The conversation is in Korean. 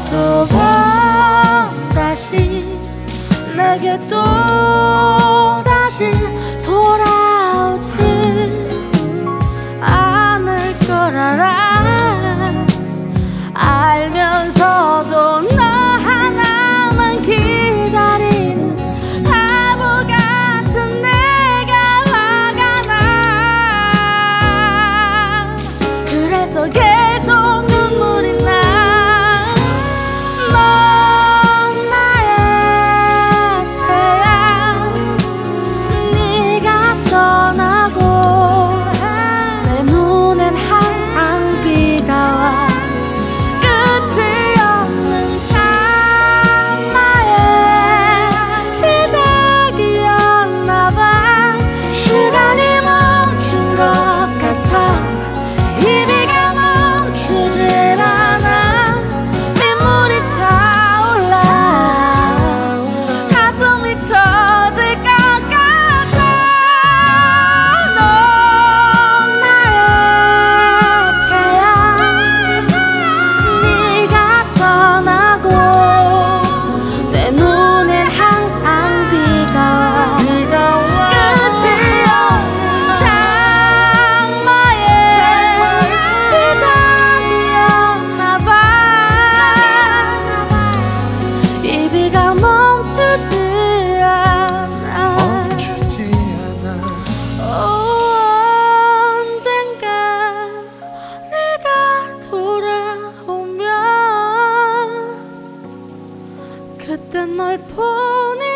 또 번 다시 내게 또 다시 돌아오지 않을 걸 알아. 알면서도 너 하나만 기다리는 바보 같은 내가 화가 나. 그래서 계속 눈물이 나. 넌 나의 태양, 네가 떠나고 내 눈엔 항상 비가 와. 끝이 없는 장마의 시작이었나 봐. 시간이 멈춘 것 같아. 이 비가 멈추질 않아. 민물이 차올라 가슴이 터질 것 같아. 넌 나의 태양, 네가 떠나고 내 눈엔 항상 비가 와. 끝이 없는 장마의 시작이었나 봐. 이 비가 멈추지 않아. 언젠가 내가 돌아오면 그때 널 보내